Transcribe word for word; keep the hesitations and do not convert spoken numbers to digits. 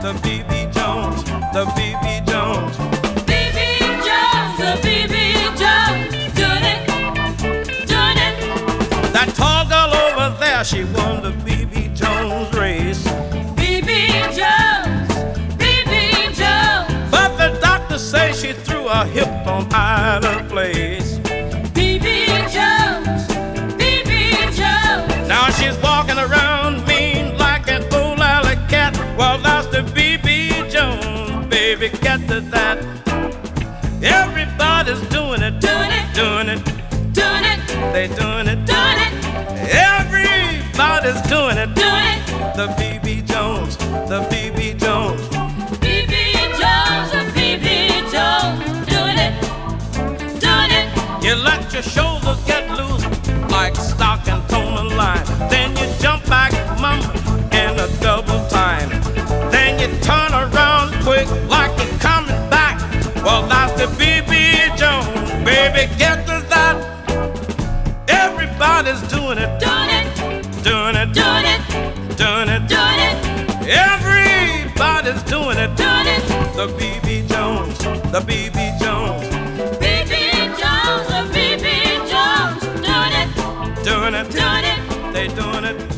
the B B Jones, the B B Jones. B B Jones, the B B Jones, doing it, doing it. That tall girl over there, she won the B B Jones race. B B Jones, B B Jones. But the doctor say she threw her hip on either place. B B Jones, B B Jones. Now she's walking around mean like an old alley cat. Well, that's the B B Jones, baby, get to that. Everybody's doing it, Doing it, doing it, doing it, they doing it. doing it, Everybody's doing it. doing it. The B B Jones, the B B Jones. B B Jones, the B B Jones, doing it, doing it. You let your shoulders get loose like stock and tone line. Then you jump back, mama, in a double time. Then you turn around quick like you're coming back. Well, that's the B B Jones, baby, get to that. Everybody's doing it, Doing it, doing it, doing it, doing it. doing it, Everybody's doing it. doing it. The B B Jones, the B B Jones, B B Jones, the B B Jones, doing it, doing it, doing it. they doing it.